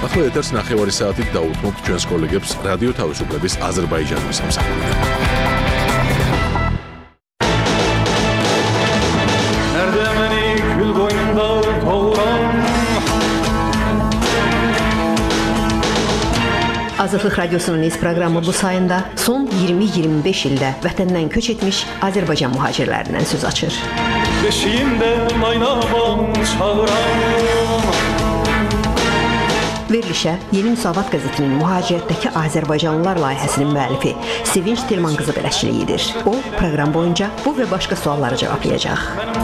ახლა ეთერს 9 საათით დაუთმობთ ჩვენს კოლეგებს რადიო თავისუფლების აზერბაიჯანის სამსახურიდან. Azadlıq Radyosu'nun iz proqramı bu sayında son 20-25 ildə vətəndən köç etmiş Azərbaycan mühacirlərindən söz açır. Verilişə Yeni Müsavat qəzetinin mühacirətdəki Azərbaycanlılar layihəsinin müəllifi Sevinç Tilmanqızı bələdçilik edir. O, proqram boyunca bu və başqa sualları cavablayacaq.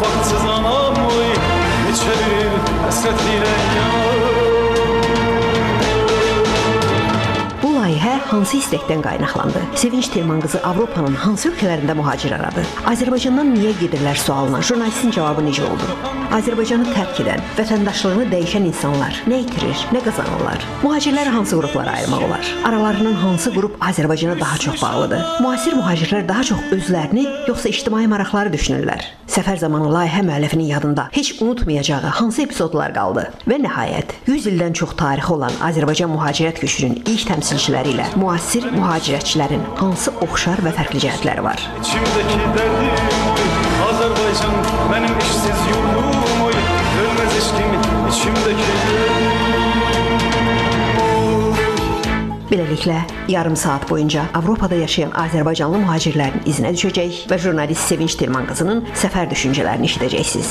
Layihə hansı istəkdən qaynaqlandı? Sevinç Tilmanqızı Avropanın hansı ölkələrində mühacir aradı? Azərbaycandan niyə gedirlər sualına jurnalistin cavabı necə oldu? Azərbaycanı tərk edən, vətəndaşlığını dəyişən insanlar nə itirir, nə qazanırlar? Mühacirləri hansı qruplara ayırmaq olar? Aralarından hansı qrup Azərbaycana daha çox bağlıdır? Müasir mühacirlər daha çox özlərini, yoxsa ictimai maraqları düşünürlər? Səfər zamanı layihə müəllifinin yadında heç unutmayacağı hansı epizodlar qaldı? Və nəhayət, 100 ildən çox tarixi olan Azərbaycan mühacirət köçünün ilk təmsilçiləri ilə müasir mühacirətçilərin hansı oxşar və fərqli cəhətləri var? İçimdəki dərdim oy, Azərbaycan mənim işsiz yurdum oy, ölməz eşkim içimdəki dərdim. Beləliklə, yarım saat boyunca Avropada yaşayan Azərbaycanlı mühacirlərin izinə düşəcək və jurnalist Sevinç Tilmanqızının səfər düşüncələrini eşidəcəksiniz.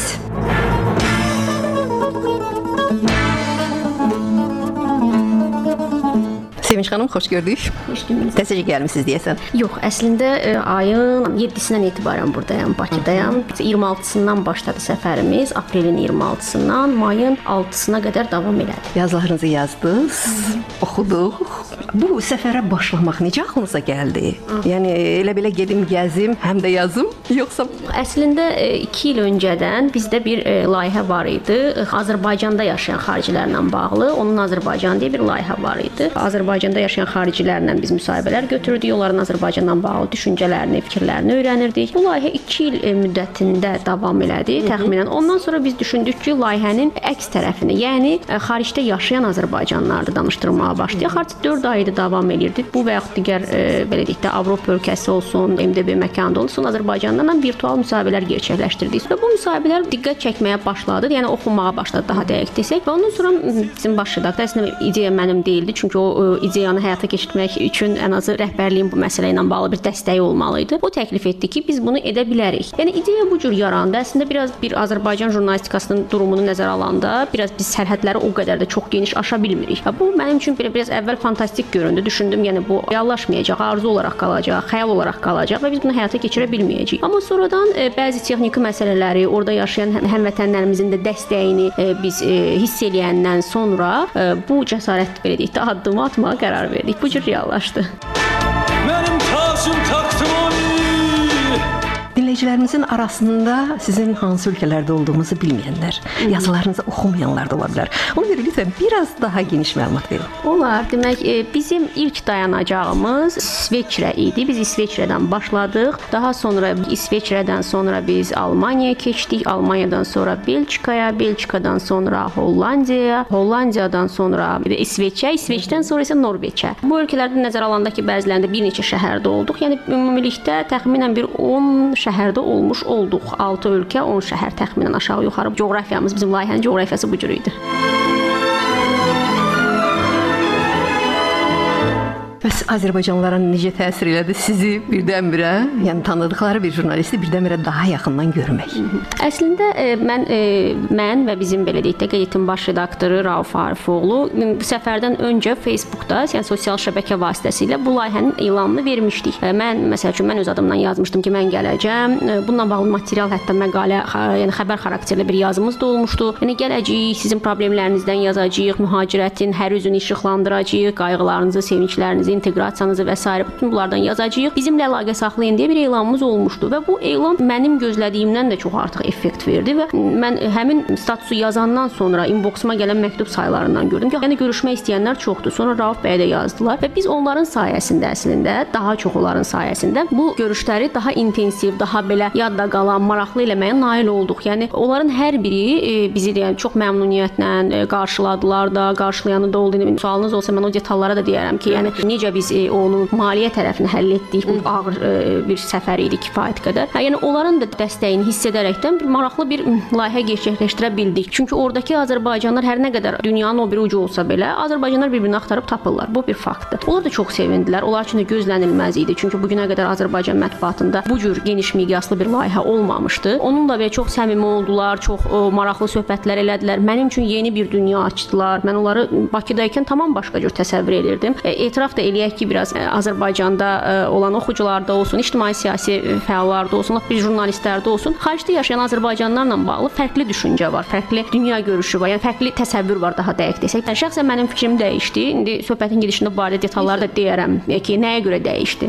Sevinç xanım, xoş gördük. Xoş gördük. Təzəcə gəlmisiniz deyəsən. Yox, əslində ayın 7-sindən etibarən buradayam, Bakıdayam. 26-sından başladı səfərimiz, aprelin 26-sından mayın 6-sına qədər davam elədi. Yazılarınızı yazdınız, oxuduq. Bu səfərə başlamaq necə ağlınıza gəldi? Yəni elə-belə gedim, gəzim, həm də yazım, yoxsa? Əslində 2 il öncədən bizdə bir layihə var idi. Azərbaycanda yaşayan xaricilərlə bağlı. Onun Azərbaycan deyə bir layihə var idi. Azərbaycanda yaşayan xaricilərlə biz müsahibələr götürürdük. Onların Azərbaycandan bağlı düşüncələrini, fikirlərini öyrənirdik. Bu layihə 2 il müddətində davam elədi təxminən. Ondan sonra biz düşündük ki, layihənin əks tərəfini, yəni xaricdə yaşayan azərbaycanlıları danışdırmağa başlayaq. Xaric 4 ayda davam edirdi. Bu və yaxud digər belə deyək də Avropa ölkəsi olsun, MDB məkanında olsun, Azərbaycandan virtual müsahibələr gerçəkləşdirdik. Və bu müsahibələr diqqət çəkməyə başladı. Yəni oxunmağa başladı daha dəqiq desək. Və ondan sonra bizim baş redaktor, əslində ideya mənim deyildi. Çünki o ideyanı həyata keçirmək üçün ən azı rəhbərliyin bu məsələ ilə bağlı bir dəstəyi olmalı idi. O təklif etdi ki, biz bunu edə bilərik. Yəni ideya bu cür yarandı. Əslində biraz bir Azərbaycan jurnalistikasının durumunu nəzərə alanda, biraz biz sərhədləri o qədər də çox geniş aşa bilmirik. Bu mənim üçün biraz əvvəl fantastik göründü. Düşündüm, yəni bu reallaşmayacaq, arzu olaraq qalacaq, xəyal olaraq qalacaq və biz bunu həyata keçirə bilməyəcəyik. Amma sonradan bəzi texniki məsələləri, orada yaşayan həmvətənlərimizin də dəstəyini biz hiss eləyəndən sonra bu cəsarət belə deyək də addımı atmağa qərar verdik. Bu cür reallaşdı. Mənim tacım taxtım dinləyicilərimizin arasında sizin hansı ölkələrdə olduğunuzu bilməyənlər, yazılarınızı oxumayanlar da ola bilər. Ona görə lütfən biraz daha geniş məlumat verin. Olar. Demək, bizim ilk dayanacağımız İsveçrə idi. Biz İsveçrədən başladıq. Daha sonra İsveçrədən sonra biz Almaniyaya keçdik. Almaniyadan sonra Belçikaya, Belçikadan sonra Hollandiyaya, Hollandiyadan sonra İsveçə, İsveçdən sonra isə Norveçə. Bu ölkələrdə nəzərə alanda ki, bəzilərində bir neçə şəhərdə olduq. Yəni ümumilikdə təxminən bir 10 şəhərdə olmuş olduq. 6 ölkə, 10 şəhər təxminən aşağı-yuxarı. Coğrafiyamız, bizim layihənin coğrafiyası bu cür idi. Bəs Azərbaycanlılara necə təsir elədi sizi birdən-birə, yəni tanıdıqları bir jurnalisti birdən-birə daha yaxından görmək? Əslində mən və bizim belə deyək də qəzetin baş redaktoru Rauf Arifoğlu bu səfərdən öncə Facebookda, yəni sosial şəbəkə vasitəsilə bu layihənin elanını vermişdik. Məsəl üçün mən öz adımdan yazmışdım ki, mən gələcəm. Bununla bağlı material, hətta məqalə, yəni xəbər xarakterli bir yazımız da olmuşdu. Yəni gələcəyik, sizin problemlərinizdən yazacağıq, mühacirətin hər üzünü işıqlandıracağıq, qayğılarınızı, sevinclərinizi inteqrasiyanızı və s. bütün bunlardan yazacağıq. Bizimlə əlaqə saxlayın deyə bir elanımız olmuşdu və bu elan mənim gözlədiyimdən də çox artıq effekt verdi və mən həmin statusu yazandan sonra inboxuma gələn məktub saylarından gördüm ki, yəni görüşmək istəyənlər çoxdur. Sonra Rauf bəyə də yazdılar və biz onların sayəsində əslində, daha çox onların sayəsində bu görüşləri daha intensiv, daha belə yadda qalan, maraqlı eləməyə nail olduq. Yəni onların hər biri bizi yəni çox məmnuniyyətlə qarşıladılar da, qarşılayanı da oldu. Sualınız olsa mən o detallara da deyərəm ki, yəni necə biz onun maliyyə tərəfini həll etdik. Bu ağır bir səfər idi kifayət qədər. Yəni onların da dəstəyini hiss edərəkdən bir maraqlı bir layihə gerçəkləşdirə bildik. Çünki oradakı azərbaycanlılar hər nə qədər dünyanın o biri ucu olsa belə, azərbaycanlılar bir-birini axtarıb tapırlar. Bu bir faktdır. Onlar da çox sevindilər. Onlar üçün də gözlənilməz idi. Çünki bu günə qədər Azərbaycan mətbuatında bu cür geniş miqyaslı bir layihə olmamışdı. Onunla belə çox səmimi oldular, çox maraqlı söhbətlər elədilər. Mənim üçün yeni bir dünya açdılar. Mən onları Bakıdaykən tamam başqa cür təsəvvür edirdim. Etiraf da eləyək ki, biraz Azərbaycanda olan oxucularda olsun, ictimai-siyasi fəallarda olsun, bir jurnalistlərdə olsun, xaricdə yaşayan azərbaycanlılarla bağlı fərqli düşüncə var, fərqli dünya görüşü var, yəni fərqli təsəvvür var daha dəqiq desək. Şəxsən mənim fikrim dəyişdi. İndi söhbətin gedişində bu barədə detalları da deyərəm ki, nəyə görə dəyişdi.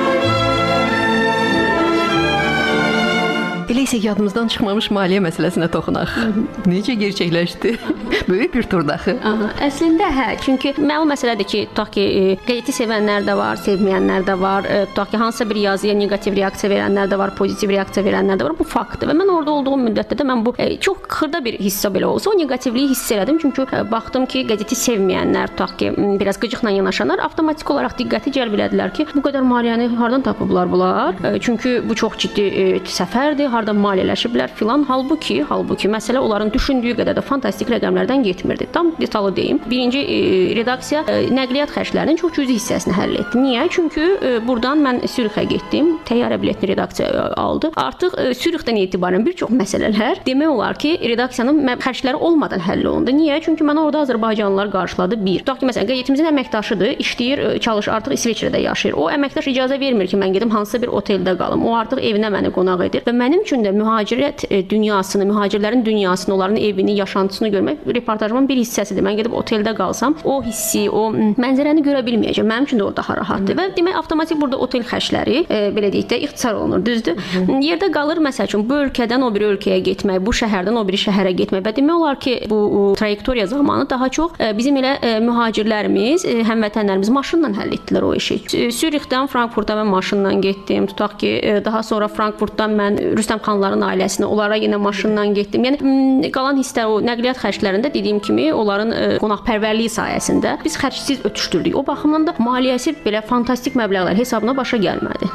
Elə isə yadımızdan çıxmamış maliyyə məsələsinə toxunaq. Necə gerçəkləşdi? Böyük bir turdaxı. Əslində çünki məlum məsələdir ki, tutaq ki, qəzeti sevənlər də var, sevməyənlər də var. Tutaq ki, hansısa bir yazıya neqativ reaksiya verənlər də var, pozitiv reaksiya verənlər də var. Bu faktdır. Və mən orada olduğum müddətdə də mən bu çox xırda bir hissə belə olsa, o neqativliyi hiss elədim. Çünki baxdım ki, qəzeti sevməyənlər, tutaq ki, biraz qıcıqla yanaşanlar avtomatik olaraq diqqəti cəlb elədilər ki, bu qədər maliyyəni hardan tapıblar bunlar? Çünki bu çox ciddi səfərdir. Hardan maliyyələşiblər filan. Halbuki məsələ onların düşündüyü qədər də fantastik rəqəmlərdən getmirdi. Tam detalı deyim. Birinci redaksiya nəqliyyat xərclərinin çox cüzi hissəsini həll etdi. Niyə? Çünki buradan mən Sürixə getdim. Təyyarə biletli redaksiya aldı. Artıq Sürixdən etibarən bir çox məsələlər demək olar ki, redaksiyanın xərcləri olmadan həll olundu. Niyə? Çünki mənə orada azərbaycanlılar qarşıladı. Bir. Tutaq ki, məsələn, qəzetimizin əməkdaşıdır, işləyir, çalışır, artıq İsveçrədə yaşayır. O əməkdaş icazə vermir ki, mən gedim hansısa bir oteldə qalım. O artıq evinə məni qonaq edir və mənim üçün də mühacirət dünyasını, mühacirlərin dünyasını, onların evini, yaşantısını görmək reportajımın bir hissəsidir. Mən gedib oteldə qalsam, o hissi, o mənzərəni görə bilməyəcəm. Mənim üçün də o daha rahatdır. Və demək avtomatik burada otel xərcləri belə deyək də ixtisar olunur, düzdür? Yerdə qalır məsəl üçün bu ölkədən o bir ölkəyə getmək, bu şəhərdən o bir şəhərə getmək və demək olar ki, bu trayektoriya zamanı daha çox bizim elə mühacirlərimiz, həmvətənlərimiz maşınla həll etdilər o işi. Sürixdən Frankfurta mən maşınla getdim. Tutaq ki, daha sonra Frankfurtdan mən Rüstəm xanların ailəsinə, onlara yenə maşınla getdim. Yəni qalan hisslər o nəqliyyat xərclərində dediyim kimi onların qonaqpərvərliyi sayəsində biz xərcsiz ötüşdürdük. O baxımdan da maliyyəsi belə fantastik məbləğlər hesabına başa gəlmədi.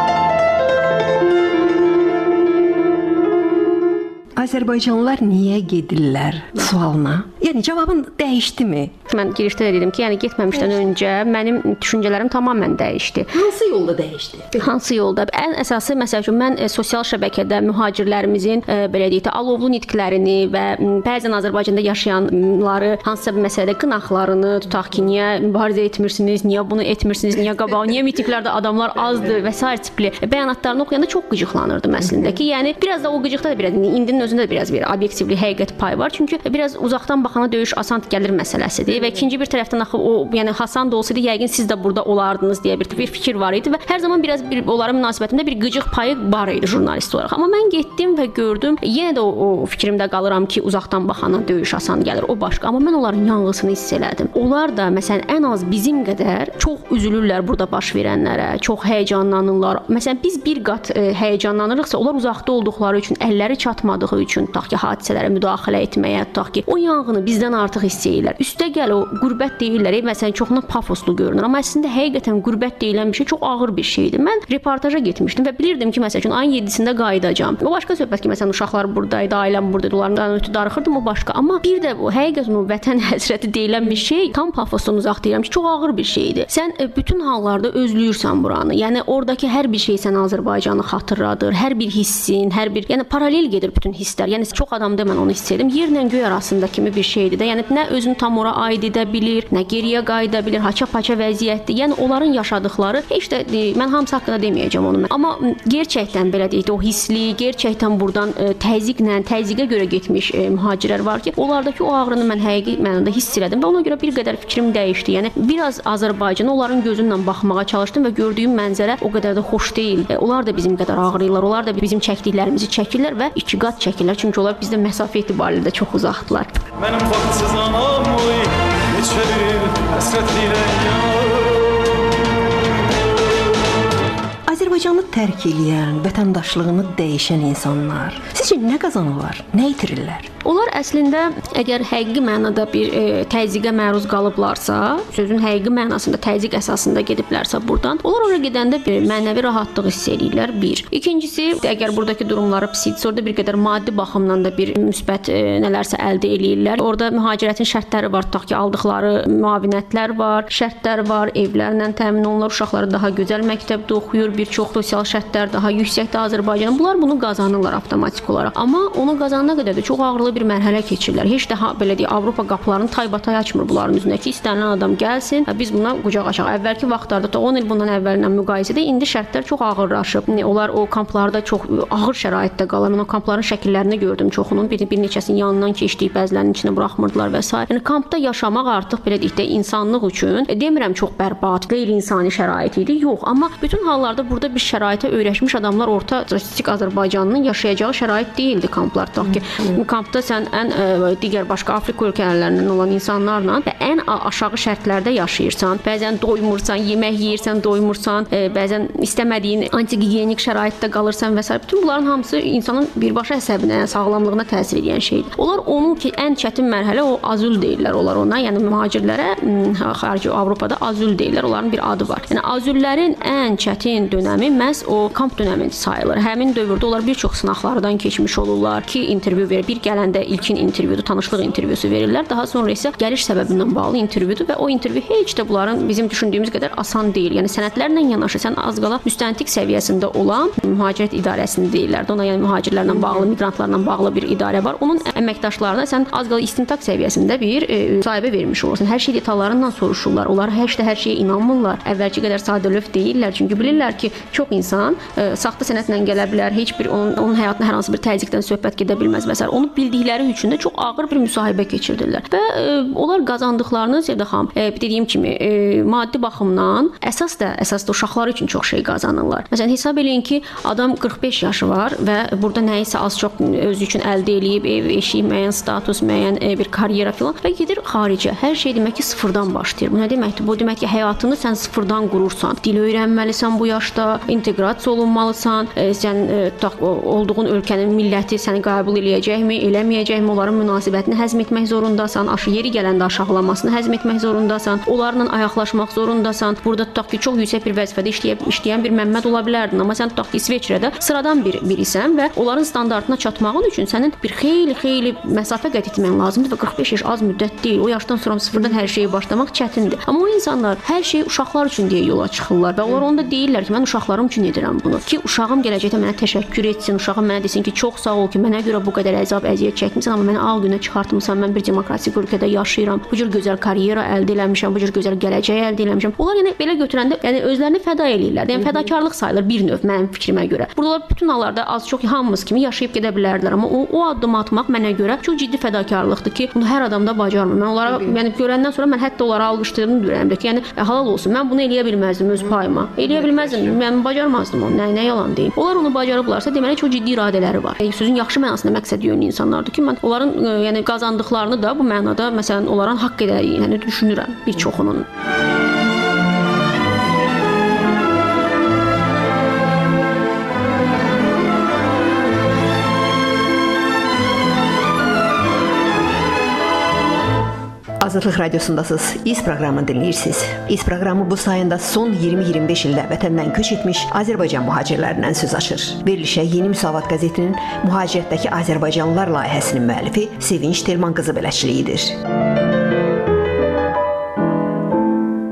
Azərbaycanlılar niyə gedirlər sualına? Yəni cavabın dəyişdimi? Mən girişdə də dedim ki, yəni getməmişdən öncə mənim düşüncələrim tamamilə dəyişdi. Hansı yolda dəyişdi? Hansı yolda? Ən əsası məsəl üçün mən sosial şəbəkədə mühacirlərimizin belə deyək də alovlu nitqlərini və bəzən Azərbaycanda yaşayanları hansısa bir məsələdə qınaqlarını, tutaq ki, niyə mübarizə etmirsiniz, niyə bunu etmirsiniz, niyə qabağa, niyə mitinglərdə adamlar azdır və s. tipli bəyanatlarını oxuyanda çox qıcıqlanırdım əslində ki, yəni biraz da o qıcıqda da biraz indinin özündə də biraz bir obyektivlik, həqiqət payı var. Çünki biraz uzaqdan baxana döyüş asan gəlir məsələsidir və ikinci bir tərəfdən axı o, yəni Hasan da olsaydı yəqin siz də burada olardınız deyə bir fikir var idi və hər zaman biraz onların münasibətində bir qıcıq payı var idi jurnalist olaraq. Amma mən getdim və gördüm, yenə də o fikrimdə qalıram ki, uzaqdan baxana döyüş asan gəlir, o başqa. Amma mən onların yanğısını hiss elədim. Onlar da məsələn ən az bizim qədər çox üzülürlər burada baş verənlərə, çox həyəcanlanırlar. Məsələn biz bir qat həyəcanlanırıqsa, onlar uzaqda olduqları üçün, əlləri çatmadığı üçün tutaq ki, hadisələrə müdaxilə etməyə, tutaq ki, o yanğını bizdən artıq hiss edirlər. Üstəgəl o qürbət deyirlər, məsələn, çoxuna pafoslu görünür, amma əslində həqiqətən qürbət deyilən bir şey çox ağır bir şeydir. Mən reportaja getmişdim və bilirdim ki, məsələn, ayın 7-sində qayıdacağam. O başqa söhbət ki, məsələn, uşaqlar buradaydı, ailəm buradaydı, onlardan ötürü darıxırdım, o başqa. Amma bir də bu həqiqətən o vətən həsrəti deyilən bir şey tam pafosdan uzaq deyirəm ki, çox ağır bir şeydir. Sən bütün hallarda özləyirsən buranı. Yəni oradakı hər bir şey sənə Azərbaycanı xatırladır, hər bir hissin, hər bir, yəni paralel gedir bütün hisslər. Yəni çox adam demən onu hiss edirəm. Yerlə göy arasında kimi bir şeydir də. Yəni nə özünü tam ora aid edə bilir, nə geriyə qayıda bilir, haça-paça vəziyyətdir. Yəni onların yaşadıkları heç də mən hamısı haqqında deməyəcəm onu. Amma gerçəkdən belə deyək, o hissli, gerçəkdən burdan təzyiqə görə getmiş mühacirlər var ki, onlardakı o ağrını mən həqiqi mənada hiss elədim və ona görə bir qədər fikrim dəyişdi. Yəni biraz Azərbaycana onların gözündən baxmağa çalışdım və gördüyüm mənzərə o qədər də xoş deyil. Onlar da bizim qədər ağrıyırlar, onlar da bizim çəkdiklərimizi çəkirlər və 2 qat çəkirlər. Çünki onlar bizdə məsafə etibarilə də çox uzaqdılar. Mənim vaxtsız anam oy, neçədir həsrətlilə Azərbaycanı tərk edən, vətəndaşlığını dəyişən insanlar sizcə nə qazanırlar, nə itirirlər? Onlar əslində əgər həqiqi mənada bir təzyiqə məruz qalıblarsa, sözün həqiqi mənasında təzyiq əsasında gediblərsə burdan, onlar ora gedəndə bir mənəvi rahatlıq hiss edirlər. Bir. İkincisi, əgər buradakı durumları pisdirsə, orada bir qədər maddi baxımdan da bir müsbət nələrsə əldə edirlər. Orada mühacirətin şərtləri var, tutaq ki, aldıqları müavinətlər var, şərtlər var, evlərlə təmin olunur, uşaqları daha gözəl məktəbdə oxuyur, bir çox sosial şərtlər daha yüksəkdir Azərbaycanın. Bunlar bunu qazanırlar avtomatik olaraq. Amma onu qazanana qədər də çox ağırlı bir mərhələ keçirlər. Heç də belə deyək, Avropa qapılarını taybatay açmır bunların üzünə ki, istənilən adam gəlsin, biz buna qucaq açaq. Əvvəlki vaxtlarda da 10 il bundan əvvəlinə müqayisədə indi şərtlər çox ağırlaşıb. Onlar o kamplarda çox ağır şəraitdə qalır. Mən o kampların şəkillərini gördüm çoxunun. Bir neçəsinin yanından keçdik, bəzilərinin içinə buraxmırdılar və s. Yəni kampda yaşamaq artıq belə deyək də insanlıq üçün demirəm çox bərbad, qeyri-insani şərait idi. Yox, amma bütün hallarda burada bir şəraitə öyrəşmiş adamlar orta statistik Azərbaycanlının yaşayacağı şərait deyildi kamplar. Tutaq ki, kampda sən ən digər başqa Afrika ölkələrindən olan insanlarla və ən aşağı şərtlərdə yaşayırsan, bəzən doymursan, yemək yeyirsən, doymursan, bəzən istəmədiyin antigigiyenik şəraitdə qalırsan və s. Bütün bunların hamısı insanın birbaşa əsəbinə, sağlamlığına təsir edən şeydir. Onlar onun ki, ən çətin mərhələ o azül deyirlər onlar ona. Yəni mühacirlərə xarici Avropada azül deyirlər. Onların bir adı var. Yəni azüllərin ən çətin dönəmi məhz o kamp dönəmi sayılır. Həmin dövrdə onlar bir çox sınaqlardan keçmiş olurlar ki, intervyu verir. Bir gələndə ilkin intervyudur, tanışlıq intervyusu verirlər. Daha sonra isə gəliş səbəbindən bağlı intervyudur və o intervyu heç də bunların bizim düşündüyümüz qədər asan deyil. Yəni sənədlərlə yanaşı sən az qala müstəntiq səviyyəsində olan mühacirət idarəsini deyirlər. Ona yəni mühacirlərlə bağlı, miqrantlarla bağlı bir idarə var. Onun əməkdaşlarına sən az qala istintaq səviyyəsində bir müsahibə vermiş olursan. Hər şey detallarından soruşurlar. Onlar heç də hər şeyə inanmırlar. Əvvəlki qədər sadəlöv deyirlər. Çünki bilirlər ki, çox insan saxta sənədlə gələ bilər. Heç bir onun həyatına hər hansı bir təzyiqdən söhbət gedə bilməz və s. Onu bildikləri üçün də çox ağır bir müsahibə keçirdirlər. Və onlar qazandıqlarını Sevda xanım, dediyim kimi, maddi baxımdan əsas da uşaqlar üçün çox şey qazanırlar. Məsələn, hesab eləyin ki, adam 45 yaşı var və burada nəyisə az-çox özü üçün əldə eləyib, ev, eşik, müəyyən status, müəyyən bir karyera filan və gedir xaricə. Hər şey demək ki, sıfırdan başlayır. Bu nə deməkdir? Bu demək ki, həyatını sən sıfırdan qurursan. Dil öyrənməlisən bu yaşda, inteqrasiya olunmalısan, sən olduğun ölkənin milləti səni qəbul eləyəcəkmi, eləməyəcəkmi, onların münasibətini həzm etmək zorundasan, yeri gələndə aşağılamasını həzm etmək zorundasan, onlarla ayaqlaşmaq zorundasan. Burada tutaq ki, çox yüksək bir vəzifədə işləyən bir Məmməd ola bilərdin, amma sən tutaq ki, İsveçrədə sıradan birisən və onların standartına çatmağın üçün sənin bir xeyli məsafə qət etmən lazımdır və 45 yaş az müddət deyil. O yaşdan sonra sıfırdan hər şeyi başlamaq çətindir. Amma o insanlar hər şey uşaqlar üçün deyə yola çıxırlar və onlar onda deyirlər ki, mən uşaqlarım üçün edirəm bunu. Ki uşağım gələcəkdə mənə təşəkkür etsin, uşağım mənə desin ki, çox sağ ol ki, mənə görə bu qədər əzab, əziyyət çəkmisən, amma məni ağ günə çıxartmısan. Mən bir demokratik ölkədə yaşayıram. Bu cür gözəl karyera əldə etmişəm, bu cür gözəl gələcək əldə etmişəm. Onlar yəni belə götürəndə, yəni özlərini fəda eləyirlər. Yəni fədakarlıq sayılır bir növ mənim fikrimə görə. Burdalar bütün hallarda az-çox hamımız kimi yaşayıb gedə bilərdilər, amma o addımı atmaq mənə görə çox ciddi fədakarlıqdır ki, bunu hər adam da bacarmır. Mən onlara yəni görəndən sonra mən hətta onlara alqışladığımı görürəm ki, yəni halal olsun. Mən bunu eləyə bilməzdim öz payıma. Eləyə bilməzdim. Mən bacarmazdım onu. Nə yalan deyim. Onlar onu bacarıblarsa, deməli çox ciddi iradələri var. Sözün yaxşı mənasında məqsəd yönlü insanlardır ki, mən onların yəni qazandıqlarını da bu mənada məsələn onların haqq edəcəyini düşünürəm bir çoxunun. Azadlıq Radiosundasınız. İz proqramını dinləyirsiniz. İz proqramı bu sayında son 20-25 ildə vətəndən köç etmiş Azərbaycan mühacirlərindən söz açır. Verilişə Yeni Müsavat qəzetinin mühacirətdəki Azərbaycanlılar layihəsinin müəllifi Sevinç Telman qızı bələdçiliyidir.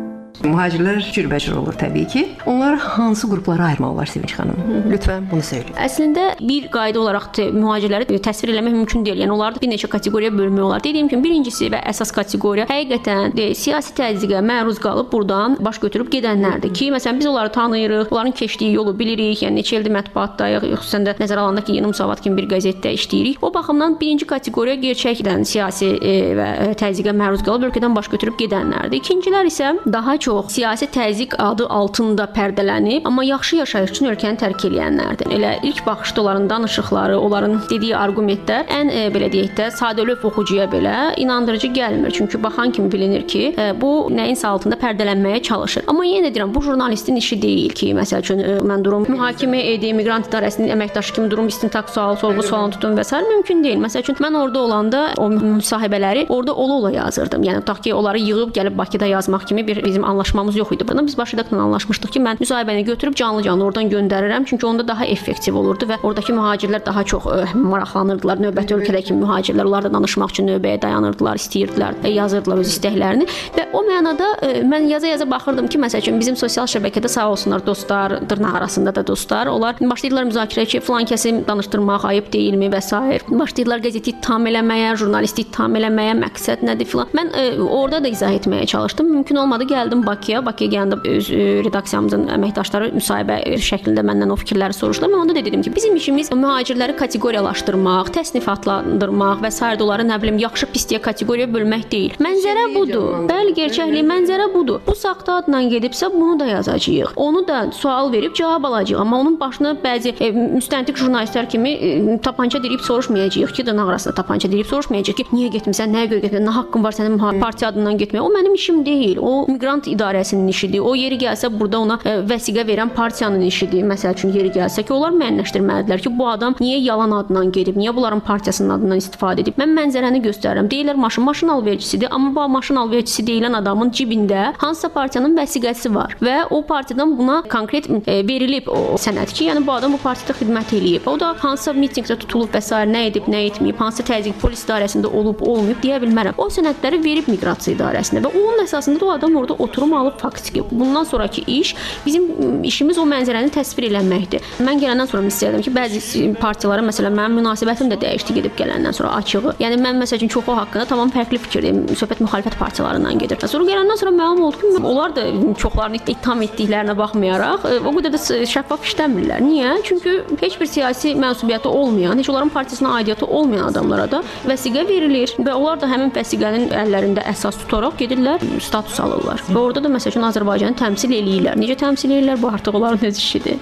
Mühacirlər cürbəcür olur təbii ki. Onları hansı qruplara ayırmaq olar Sevinç xanım? Lütfən bunu söyləyin. Əslində bir qayda olaraq mühacirləri təsvir etmək mümkün deyil. Yəni onları bir neçə kateqoriyaya bölmək olar. Dediyim kimi birincisi və əsas kateqoriya həqiqətən siyasi təzyiqə məruz qalıb buradan baş götürüb gedənlərdir ki, məsələn biz onları tanıyırıq, onların keçdiyi yolu bilirik. Yəni neçə ildir mətbuatdayıq, xüsusən də nəzərə alanda ki, Yeni Müsavat kimi bir qəzetdə işləyirik. O baxımdan birinci kateqoriya gerçəkdən siyasi və təzyiqə məruz qalıb ölkədən baş götürüb gedənlərdir. İkincilər isə daha çox siyasi təzyiq adı altında pərdələnib, amma yaxşı yaşayış üçün ölkəni tərk edənlərdir. Elə ilk baxışda onların danışıqları, onların dediyi arqumentlər ən belə deyək də sadəlövh oxucuya belə inandırıcı gəlmir. Çünki baxan kimi bilinir ki, bu nəyinsə altında pərdələnməyə çalışır. Amma yenə də deyirəm, bu jurnalistin işi deyil ki, məsəl üçün mən durum mühakimə edim, miqrant idarəsinin əməkdaşı kimi durum istintaq sualı, sorğu sualını tutum və s. mümkün deyil. Məsəl üçün mən orada olanda o müsahibələri orada ola yazırdım. Yəni tutaq ki, onları yığıb gəlib Bakıda yazmaq kimi bir bizim anlaşmamız yox idi. Bundan biz Başıdakla anlaşmışdıq ki, mən müsahibəni götürüb canlı oradan göndərirəm, çünki onda daha effektiv olurdu və oradakı mühacirlər daha çox maraqlanırdılar. Növbəti ölkədəki mühacirlər onlar da danışmaq üçün növbəyə dayanırdılar, istəyirdilər, yazırdılar öz istəklərini və o mənada mən yaza baxırdım ki, məsəl üçün bizim sosial şəbəkədə sağ olsunlar dostlar, dırnaq arasında da dostlar, onlar başlayırlar müzakirəyə ki, filan kəsi danışdırmaq ayıb deyilmi və s. Başlayırlar qəzeti ittiham eləməyə, jurnalisti ittiham eləməyə, məqsəd nədir filan. Mən orada da izah etməyə çalışdım. Mümkün olmadı, gəldim Bakıya. Bakıya gələndə öz redaksiyamızın əməkdaşları müsahibə şəklində məndən o fikirləri soruşdular. Mən onda da dedim ki, bizim işimiz mühacirləri kateqoriyalaşdırmaq, təsnifatlandırmaq və s. onları nə bilim yaxşı pisliyə kateqoriyaya bölmək deyil. Mənzərə budur. Bəli, gerçəklik mənzərə budur. Bu saxta adla gedibsə bunu da yazacağıq. Onu da sual verib cavab alacağıq. Amma onun başına bəzi müstəntiq jurnalistlər kimi tapança dirib soruşmayacağıq ki, dırnaq arasında tapança dirib soruşmayacağıq ki, niyə getmisən, nəyə görə getmisən, nə haqqın var sənin partiya adından getməyə. O mənim işim deyil. O miqrant idarəsinin işidir. O yeri gəlsə burada ona vəsiqə verən partiyanın işidir. Məsəl üçün yeri gəlsə ki, onlar müəyyənləşdirməlidirlər ki, bu adam niyə yalan adından gedib, niyə bunların partiyasının adından istifadə edib. Mən mənzərəni göstərirəm. Deyirlər maşın alverçisidir, amma bu maşın alverçisi deyilən adamın cibində hansısa partiyanın vəsiqəsi var və o partiyadan buna konkret verilib o sənəd ki, yəni bu adam bu partiyada xidmət eləyib. O da hansısa mitinqdə tutulub və s. nə edib, nə etməyib, hansısa təzyiq polis idarəsində olub, olmayıb deyə bilmərəm. O sənədləri verib miqrasiya idarəsinə və onun əsasında da o adam orada oturum alıb faktiki. Bundan sonraki iş bizim işimiz o mənzərəni təsvir eləməkdir. Mən gələndən sonra istəyirdim ki, bəzi partiyalara məsələn mənim münasibətim də dəyişdi gedib gələndən sonra açığı. Yəni mən məsəl üçün çoxu haqqında tamam fərqli fikirdeyim. Söhbət müxalifət partiyalarından gedir. Sonra gələndən sonra məlum oldu ki, onlar da çoxlarını ittiham etdiklərinə baxmayaraq o qədər də şəffaf işləmirlər. Niyə? Çünki heç bir siyasi mənsubiyyəti olmayan, heç onların partiyasına aidiyyəti olmayan adamlara da vəsiqə verilir və onlar da həmin vəsiqənin əllərində əsas tutaraq gedirlər, status alırlar. Və orada da məsəl üçün Azərbaycanı təmsil eləyirlər. Necə təmsil eləyirlər? Bu artıq onların öz işidir.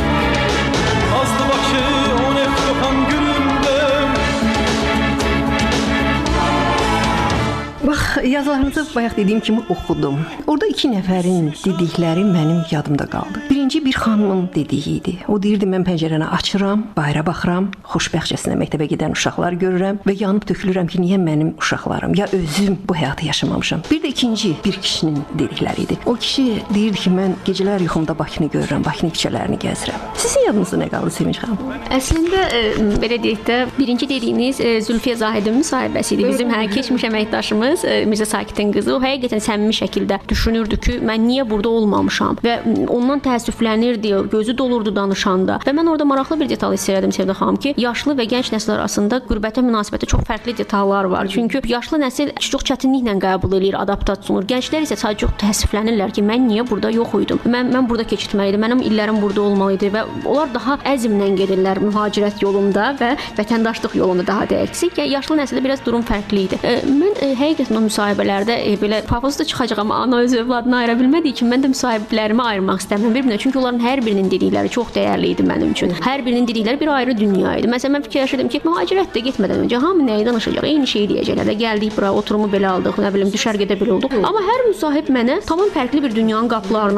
Azdı Bakı, o neft kokan gülündə. Bax, yazılarınızı bayaq dediyim kimi oxudum. Orada 2 nəfərin dedikləri mənim yadımda qaldı. Birinci bir xanımın dediyi idi. O deyirdi, mən pəncərəni açıram, bayıra baxıram, xoşbəxtcəsinə məktəbə gedən uşaqlar görürəm və yanıb tökülürəm ki, niyə mənim uşaqlarım, ya özüm bu həyatı yaşamamışam. Bir də ikinci bir kişinin dedikləri idi. O kişi deyirdi ki, mən gecələr yuxumda Bakını görürəm, Bakının küçələrini gəzirəm. Sizin yadınızda nə qaldı Sevinç xanım? Əslində belə deyək də, birinci dediyiniz Zülfiyə Zahidin müsahibəsi idi. Bizim keçmiş əməkdaşımız Mirzə Sakit'in qızı o həqiqətən səmimi şəkildə düşünürdü ki, mən niyə burada olmamışam və ondan təəssüflənirdi, gözü dolurdu danışanda. Və mən orada maraqlı bir detal hiss etdim Sevda xanım ki, yaşlı və gənc nəsil arasında qürbətə münasibətdə çox fərqli detallar var. Çünki yaşlı nəsil çox çətinliklə qəbul edir, adaptasiya olunur. Gənclər isə sadəcə çox təəssüflənirlər ki, mən niyə burada yox idim? Mən burada keçirməliydim. Mənim illərim burada olmalı idi və onlar daha əzmlə gedirlər mühacirət yolunda və vətəndaşlıq yolunda daha dəqiqsi. Yaşlı nəsildə biraz durum fərqli idi. Mən həqiqətən o müsahibələrdə belə pafosda çıxacaq, amma ana öz övladını ayıra bilmədiyi üçün mən də müsahiblərimi ayırmaq istəmirəm bir-birinə. Çünki onların hər birinin dedikləri çox dəyərli idi mənim üçün. Hər birinin dedikləri bir ayrı dünya idi. Məsələn, mən fikirləşirdim ki, mühacirətdə getmədən öncə hamı nəyi danışacaq? Eyni şeyi deyəcəklər də. Gəldik bura, oturumu belə aldıq, nə bilim, düşərgədə belə olduq. Amma hər müsahib mənə tamam fərqli bir dünyanın qapılarını açdı.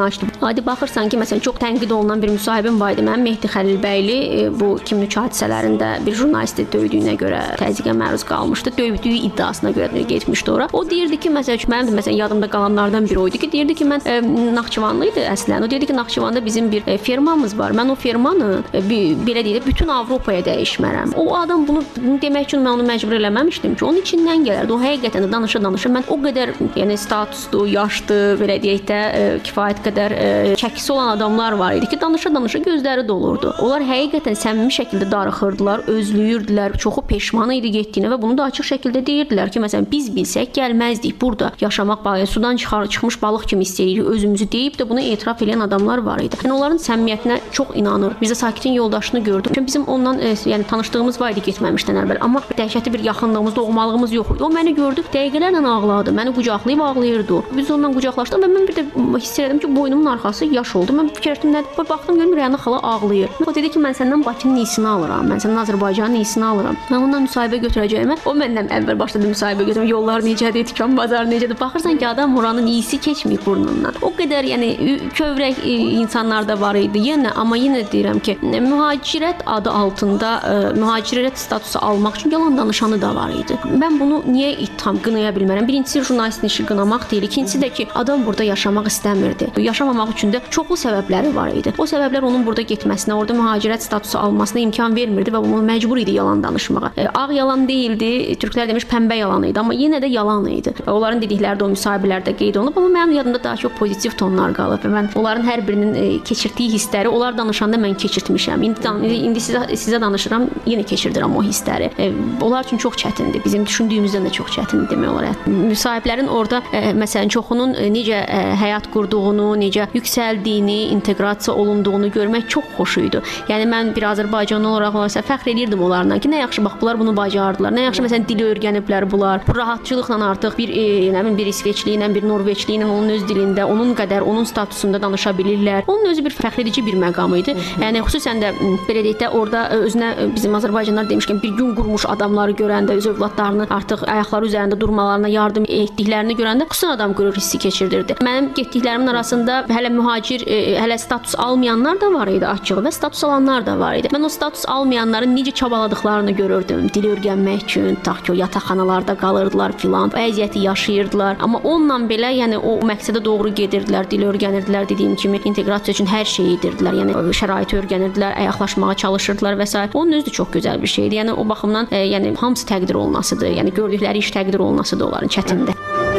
Adi baxırsan ki, məsələn, çox tənqid olunan bir müsahibim var idi. Mənim Mehdi Xəlilbəyli bu 2003 hadisələrində bir jurnalisti döydüyünə görə təzyiqə məruz qalmışdı. Döydüyü iddiasına görə getmişdi ora. O deyirdi ki, mənim məsələn yadımda qalanlardan biri o idi ki, deyirdi ki, mən Naxçıvanlı idi əslən. O deyirdi ki, Naxçıvanda bizim bir fermamız var. Mən o fermanı belə deyək, bütün Avropaya dəyişmərəm. O adam bunu demək üçün mən onu məcbur eləməmişdim ki, onun içindən gələrdi. O həqiqətən də danışa-danışa mən o qədər, yəni statuslu, yaşlı, belə deyək də kifayət qədər çəkisi olan adamlar var idi ki, danışa-danışa gözləri dolurdu. Onlar həqiqətən səmimi şəkildə darıxırdılar, özlüyürdülər, çoxu peşman idi getdiyinə və bunu da açıq şəkildə deyirdilər ki, məsələn, biz bilsək gəlməzdik. Burada yaşamaq, sudan çıxmış balıq kimi istəyirik özümüzü deyib də bunu etiraf edən adamlar var idi. Yəni onların səmimiyyətinə çox inanır. Mirzə Sakitin yoldaşını gördüm. Çünki bizim ondan yəni tanışdığımız var idi getməmişdən əvvəl, amma dəhşətli bir yaxınlığımız, doğmalığımız yox idi. O məni gördü, dəqiqələrlə ağladı. Məni qucaqlayıb ağlayırdı. Biz onunla qucaqlaşdıq və mən bir də hiss elədim ki, boynumun arxası yaş oldu. Mən fikirləşdim, nədir? Baxdım görüm Rəna xala ağlayır. O dedi ki, mən səndən Bakının iyisini alıram. Mən səndən Azərbaycanın iyisini alıram. Mən ondan müsahibə götürəcəyəm. O məndən əvvəl başladı müsahibə götürmə. Yollar necədir, tikan bazar necədir? Baxırsan ki, adam oranın iyisi keçməyib burnundan. O qədər yəni kövrək insanlar da var idi. Amma yenə deyirəm ki, mühacirət adı altında mühacirət statusu almaq üçün yalan danışanı da var idi. Mən bunu niyə ittiham qınaya bilmərəm? Birincisi jurnalistin işi qınamaq deyil. İkincisi də ki, adam burada yaşamaq istəmirdi. Yaşamamaq üçün də çoxlu səbəbləri var idi. O səbəblər onun burada getməsinə, orada mühacirət statusu almasına imkan vermirdi və bunu məcbur idi yalan danışmağa. Ağ yalan deyildi, türklər demiş pəmbə yalan idi, amma yenə də yalan idi. Onların dedikləri də o müsahibələrdə qeyd olunub, amma mənim yadımda daha çox pozitiv tonlar qalıb və mən onların hər birinin keçirdiyi hissləri onlar danışanda mən keçirtmişəm. İndi sizə danışıram, yenə keçirdirəm o hissləri. Onlar üçün çox çətindir. Bizim düşündüyümüzdən də çox çətindir demək olar. Müsahiblərin orada məsələn çoxunun necə həyat qurduğunu, necə yüksəldiyini, inteqrasiya olunduğunu görmək çox xoş idi. Yəni mən bir Azərbaycanlı olaraq fəxr edirdim onlarla ki, nə yaxşı bax bunlar bunu bacardılar. Nə yaxşı məsələn dili öyrəniblər bunlar. Bu rahatçılıqla artıq bir İsveçli ilə, bir Norveçli ilə onun öz dilində, onun qədər, onun statusunda danışa bilirlər. Onun özü bir fəxredici bir məqam idi. Yəni xüsusən də belə deyək də orada özünə bizim Azərbaycanlılar demişkən bir gün qurmuş adamları görəndə, öz övladlarını artıq ayaqları üzərində durmalarına yardım etdiklərini görəndə xüsusən adam qürur hissi keçirdirdi. Mənim getdiklərimin arasında hələ mühacir, hələ status almayanlar da var idi açığı və status alanlar da var idi. Mən o status almayanların necə çabaladıklarını görürdüm. Dil öyrənmək üçün, tutaq ki, o yataqxanalarda qalırdılar filan, əziyyəti yaşayırdılar. Amma onunla belə, yəni o məqsədə doğru gedirdilər, dil öyrənirdilər, dediyim kimi inteqrasiya üçün hər şeyi edirdilər. Yəni şəraiti öyrənirdilər, ayaqlaşmağa çalışırdılar və s. Onun özü də çox gözəl bir şeydir. Yəni o baxımdan yəni hamısı təqdir olunasıdır. Yəni gördükləri iş təqdir olunasıdır onların çətindir.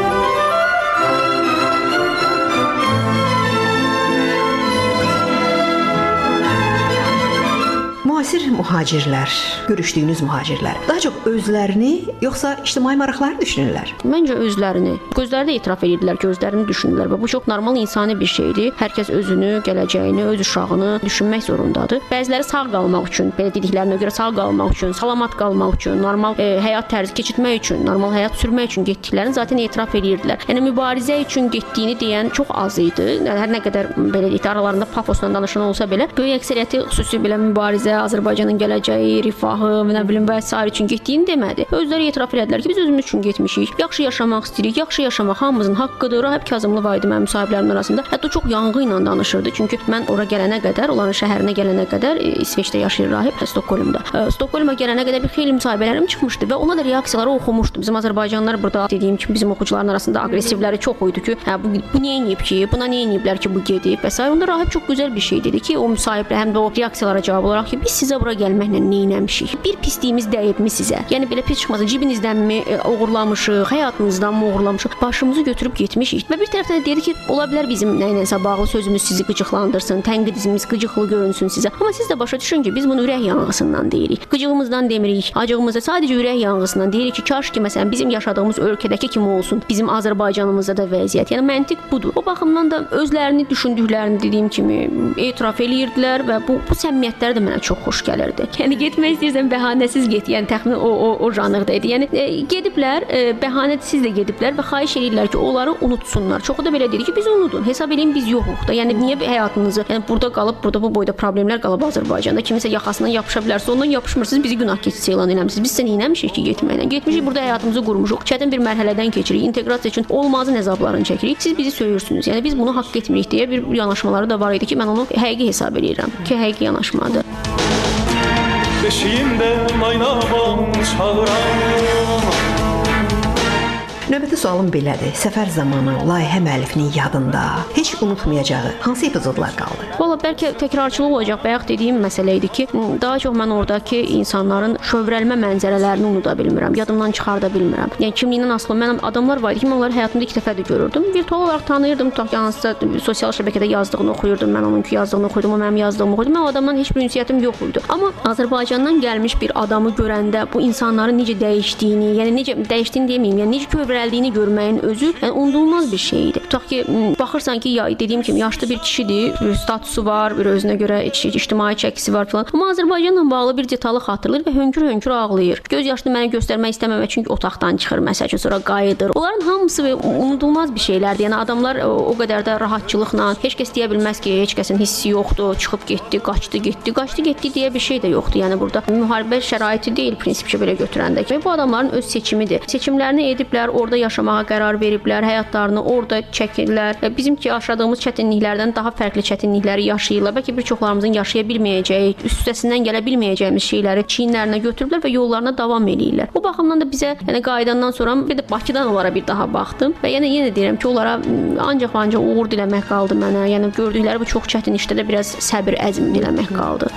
Müasir mühacirlər, görüşdüyünüz mühacirlər daha çox özlərini yoxsa ictimai maraqlarını düşünürlər? Məncə özlərini. Gözləri də etiraf edirdilər ki, özlərini düşünürlər və bu çox normal insani bir şeydir. Hər kəs özünü, gələcəyini, öz uşağını düşünmək zorundadır. Bəziləri sağ qalmaq üçün, belə dediklərinə görə sağ qalmaq üçün, salamat qalmaq üçün, normal həyat tərzi keçirmək üçün, normal həyat sürmək üçün getdiklərini zaten etiraf edirdilər. Yəni mübarizə üçün getdiyini deyən çox az idi. Hər nə qədər belə deyək, aralarında pafosla danışan olsa belə, böyük əksəriyyəti xüsusi belə mübarizə, Azərbaycanın gələcəyi, rifahı, nə bilim və s. üçün getdiyini demədi. Özləri etiraf etdilər ki, biz özümüz üçün getmişik. Yaxşı yaşamaq istəyirik. Yaxşı yaşamaq hamımızın haqqıdır. Rahib Kazımlı var idi mənim müsahiblərimin arasında. Hətta çox yanğı ilə danışırdı. Çünki mən ora gələnə qədər, onların şəhərinə gələnə qədər İsveçdə yaşayır rahib, Stokholmda. Stokholma gələnə qədər bir xeyli müsahibələrim çıxmışdı və ona da reaksiyaları oxumuşdum. Bizim Azərbaycanlılar burada dediyim kimi bizim oxucuların arasında aqressivləri çox idi ki, bu nə edib ki, buna nə ediblər ki, bu gedib və s. Onda rahib çox gözəl bir şey dedi ki, o müsahiblə həm də o reaksiyalara cavab olaraq ki, biz sizə bura gəlməklə nə etmişik? Bir pisliyimiz dəyibmi sizə? Yəni belə pis çıxmasa cibinizdən oğurlamışıq, həyatınızdan mı oğurlamışıq? Başımızı götürüb getmişik. Və bir tərəfdən də deyir ki, ola bilər bizim nə ilə bağlı sözümüz sizi qıcıqlandırsın, tənqidimiz qıcıqlı görünsün sizə. Amma siz də başa düşün ki, biz bunu ürək yanğısından deyirik. Qıcığımızdan demirik, acığımızda sadəcə ürək yanğısından deyirik ki, kaş ki məsələn bizim yaşadığımız ölkədəki kimi olsun. Bizim Azərbaycanımızda da vəziyyət. Yəni məntiq budur. O baxımdan da özlərini düşündüklərini dediyim kimi etiraf eləyirdilər və bu səmimiyyətlər də mənə çox xoş xoş gəlirdi. Yəni getmək istəyirsən bəhanəsiz get. Yəni təxminən o janrda idi. Yəni gediblər, bəhanəsiz də gediblər və xahiş edirlər ki, onları unutsunlar. Çoxu da belə dedi ki, biz unudun. Hesab edin biz yoxuq da. Yəni niyə həyatınızı, yəni burada qalıb, burada bu boyda problemlər qalıb Azərbaycanda. Kimisə yaxasından yapışa bilərsə, ondan yapışmırsınız, bizi günah keçisi elan eləmisiniz. Biz sən eləmişik ki, getməklə. Getmişik, burada həyatımızı qurmuşuq. Çətin bir mərhələdən keçirik. İnteqrasiya üçün olmazın əzablarını çəkirik. Siz bizi söyürsünüz. Yəni biz bunu haqq etmirik deyə bir yanaşmaları da var idi ki, mən onu həqiqi hesab edirəm ki, həqiqi yanaşmadır. Beşiyimdə oynavam çağıram. Növbəti sualım belədir. Səfər zamanı layihə müəllifinin yadında heç unutmayacağı hansı epizodlar qaldı? Valla bəlkə təkrarçılıq olacaq. Bayaq dediyim məsələ idi ki, daha çox mən oradakı insanların şövrəlmə mənzərələrini unuda bilmirəm, yadımdan çıxarda bilmirəm. Yəni kimliyindən asılı mənim adamlar var idi ki, mən onları həyatımda ilk dəfə də görürdüm. Virtual olaraq tanıyırdım, tutaq ki, hansısa sosial şəbəkədə yazdığını oxuyurdum, mən onunki yazdığını oxuyurdum, o mənim yazdığımı oxuyurdum. Mən o adamdan heç bir ünsiyyətim yox idi. Amma Azərbaycandan gəlmiş bir adamı görəndə bu insanların necə dəyişdiyini, yəni necə dəyişdiyini deməyim, yəni necə kövrəldiyini görməyin özü yəni unudulmaz bir şey idi. Tutaq ki, baxırsan ki, dediyim kimi yaşlı bir kişidir, bir statusu var, bir özünə görə ictimai çəkisi var falan. Amma Azərbaycanla bağlı bir detalı xatırlayır və hönkür-hönkür ağlayır. Göz yaşını mənə göstərmək istəməmək çünki otaqdan çıxır, məsəl üçün sonra qayıdır. Onların hamısı unudulmaz bir şeylərdir. Yəni adamlar o qədər də rahatçılıqla, heç kəs deyə bilməz ki, heç kəsin hissi yoxdur, çıxıb getdi, qaçdı getdi deyə bir şey də yoxdur. Yəni burada müharibə şəraiti deyil prinsipcə belə götürəndə ki, bu adamların öz seçimidir. Seçimlərini ediblər, orada yaşamağa qərar veriblər, həyatlarını orada çəkirlər. Bizimki yaşadığımız çətinliklərdən daha fərqli çətinlikləri yaşayırlar. Bəlkə bir çoxlarımızın yaşaya bilməyəcəyi, üstəsindən gələ bilməyəcəyimiz şeyləri çiyinlərinə götürüblər və yollarına davam edirlər. Bu baxımdan da bizə, yəni qayıdandan sonra bir də Bakıdan onlara bir daha baxdım və yenə deyirəm ki, onlara ancaq uğur diləmək qaldı mənə. Yəni gördükləri bu çox çətin işdə də biraz səbir, əzm diləmək qaldı.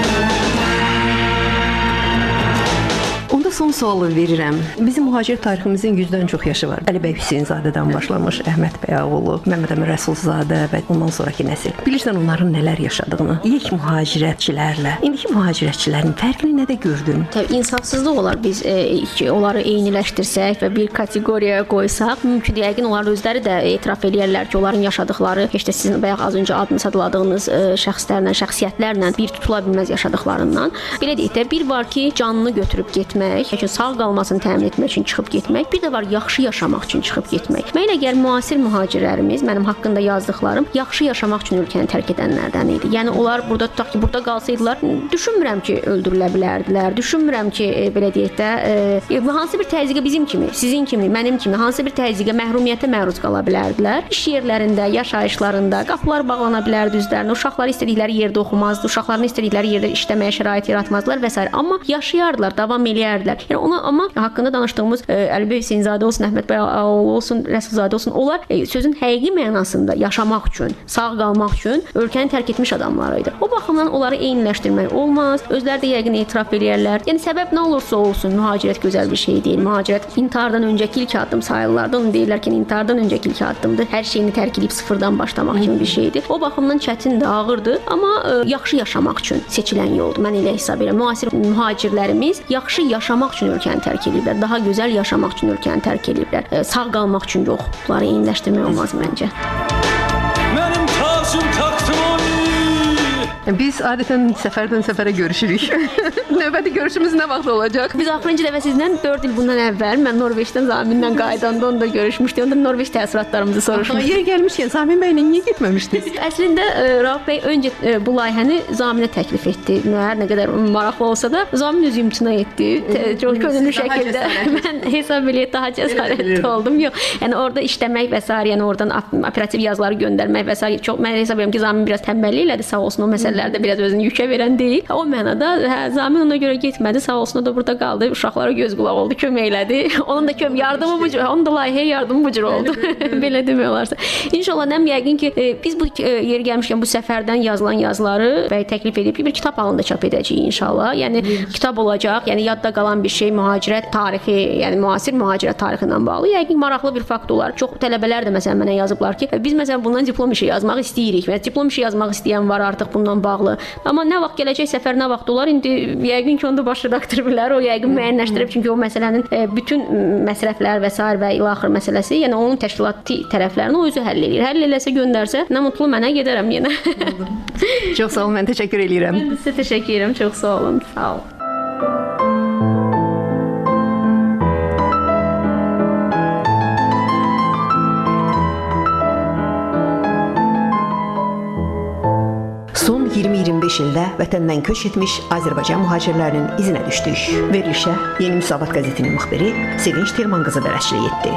Onda son sualı verirəm. Bizim mühacir tariximizin 100-dən çox yaşı var. Əli bəy Hüseynzadədən başlamış, Əhməd bəy oğlu, Məmməd Əmin Rəsulzadə və ondan sonraki nəsil. Bilirsən onların nələr yaşadığını, ilk mühacirətçilərlə, indiki mühacirətçilərin fərqini nədə gördün? Təbii insafsızlıq olar biz onları eyniləşdirsək və bir kateqoriyaya qoysaq, mümkün yəqin onlar özləri də etiraf edirlər ki, onların yaşadıkları, heç də sizin bayaq az öncə adını sadladığınız şəxslərlə, şəxsiyyətlərlə bir tutula bilməz yaşadıklarından. Belə deyək də, bir var ki, canını götürüb getmək, sağ qalmasını təmin etmək üçün çıxıb getmək, bir də var yaxşı yaşamaq üçün çıxıb getmək. Mən əgər müasir mühacirlərimiz, mənim haqqında yazdıqlarım yaxşı yaşamaq üçün ölkəni tərk edənlərdən idi. Yəni onlar burada tutaq ki, burada qalsaydılar, düşünmürəm ki, öldürülə bilərdilər. Düşünmürəm ki, belə deyək də, hansı bir təzyiqə bizim kimi, sizin kimi, mənim kimi hansı bir təzyiqə, məhrumiyyətə məruz qala bilərdilər. İş yerlərində, yaşayışlarında qapılar bağlana bilərdi üzlərinə. Uşaqları istədikləri yerdə oxumazdı, uşaqlarını istədikləri yerdə işləməyə şərait yaratmazdılar və s. Amma yaşayardılar, davam eləyərdilər. Yəni ona amma haqqında danışdığımız Əli bəy Hüseynzadə olsun, Əhməd bəy olsun, Rəsulzadə olsun, onlar sözün həqiqi mənasında yaşamaq üçün, sağ qalmaq üçün ölkəni tərk etmiş adamlar idi. O baxımdan onları eyniləşdirmək olmaz. Özləri də yəqin etiraf eləyərlər. Yəni səbəb nə olursa olsun, mühacirət gözəl bir şey deyil. Mühacirət intihardan öncəki ilk addım sayılırdı. Onu deyirlər ki, intihardan öncəki ilk addımdır. Hər şeyini tərk edib sıfırdan başlamaq kimi bir şeydir. O baxımdan çətindir, ağırdır, amma yaxşı yaşamaq üçün seçilən yoldur. Mən elə hesab edirəm. Müasir mühacirlərimiz yaxşı yaşamaq üçün ölkəni tərk ediblər. Daha gözəl yaşamaq üçün ölkəni tərk ediblər. Sağ qalmaq üçün yox. Bunları eyniləşdirmək olmaz məncə. Mənim tacım taxtım Biz adətən səfərdən səfərə görüşürük. Növbəti görüşümüz nə vaxt olacaq? Biz axırıncı dəfə sizlə 4 il bundan əvvəl mən Norveçdən Zaminlə qaydanda onda görüşmüşdük. Onda Norveç təəssüratlarımızı soruşmuşduq. Yer gəlmişkən Zamin bəylə niyə getməmişdiniz? Əslində Rauf bəy öncə bu layihəni Zaminə təklif etdi. Hər nə qədər maraqlı olsa da Zamin özü imtina etdi. Çox könüllü şəkildə mən hesab eləyib daha cəsarətli oldum. Yox, yəni orada işləmək və s. yəni oradan operativ yazıları göndərmək və s. çox mən hesab edirəm ki, Zamin biraz tənbəllik elədi, sağ olsun o məsələlərdə biraz özünü yükə verən deyil. O mənada Zamin ona görə getmədi, sağ olsun o da burada qaldı, uşaqlara göz qulaq oldu, kömək elədi. Onun da yardımı bu cür, onun da layihəyə yardımı bu cür oldu. Belə demək olarsa. İnşallah nəm yəqin ki biz bu yeri gəlmişkən bu səfərdən yazılan yazıları və təklif edib bir kitab halında çap edəcəyik inşallah. Yəni kitab olacaq, yəni yadda qalan bir şey mühacirət tarixi, yəni müasir mühacirət tarixi ilə bağlı. Yəqin maraqlı bir fakt olar. Çox tələbələr də məsələn mənə yazıblar ki, biz məsələn bundan diplom işi yazmaq istəyirik və diplom işi yazmaq istəyən var artıq bundan bağlı. Amma nə vaxt gələcək səfər nə vaxt olar? İndi yəqin ki, onda baş redaktor bilər, o yəqin müəyyənləşdirib, çünki o məsələnin bütün məsrəflər və sair və ila axır məsələsi, yəni onun təşkilati tərəflərini o özü həll edir. Həll eləsə, göndərsə, nə mutlu mənə, gedərəm yenə. Çox sağ olun, mən təşəkkür edirəm. Mən sizə təşəkkür edirəm, çox sağ olun. Sağ olun. Son 20-25 ildə vətəndən köç etmiş Azərbaycan mühacirlərinin izinə düşdük. Verilişə Yeni Müsavat qəzetinin müxbiri Sevinç Telman qızı bələdçilik etdi.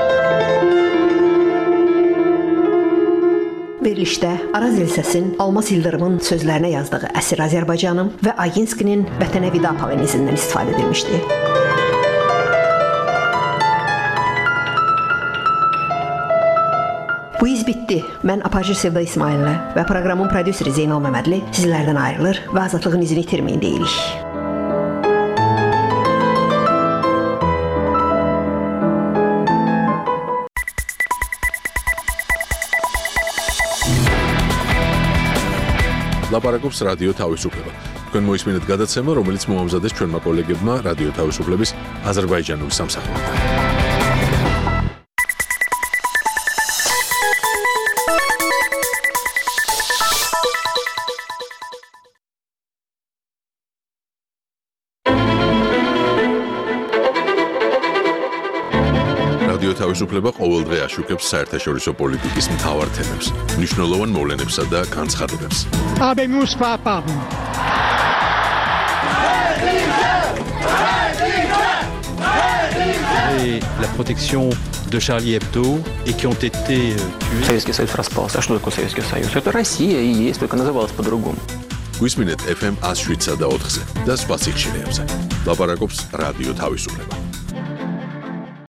Verilişdə Araz Elsəsin Almaz İldırımın sözlərinə yazdığı Əsir Azərbaycanım və Aginskinin Vətənə vida polemizindən istifadə edilmişdi. Bu iz bitdi. Mən Apajir Sevda İsmaillə və proqramın prodüseri Zeynal Məmmədli sizlərdən ayrılır və azadlığın izini itirməyin deyirik. ლაპარაკობს რადიო თავისუფლება. თქვენ მოისმინეთ გადაცემა, რომელიც მოამზადეს ჩვენმა კოლეგებმა რადიო თავისუფლების აზერბაიჯანული სამსახურიდან. რადიო თავისუფლება ყოველდღე აშუქებს საერთაშორისო პოლიტიკის მთავარ თემებს, მნიშვნელოვან მოვლენებსა და განცხადებებს. La protection de Charlie Hebdo et qui ont été tués. Советский Союз распался. А что такое Советский Союз? Это Россия и есть, только называлась по-другому. გვისმინეთ FM 107 და 4-ზე და სხვა სიხშირეებზე. ლაპარაკობს რადიო თავისუფლება.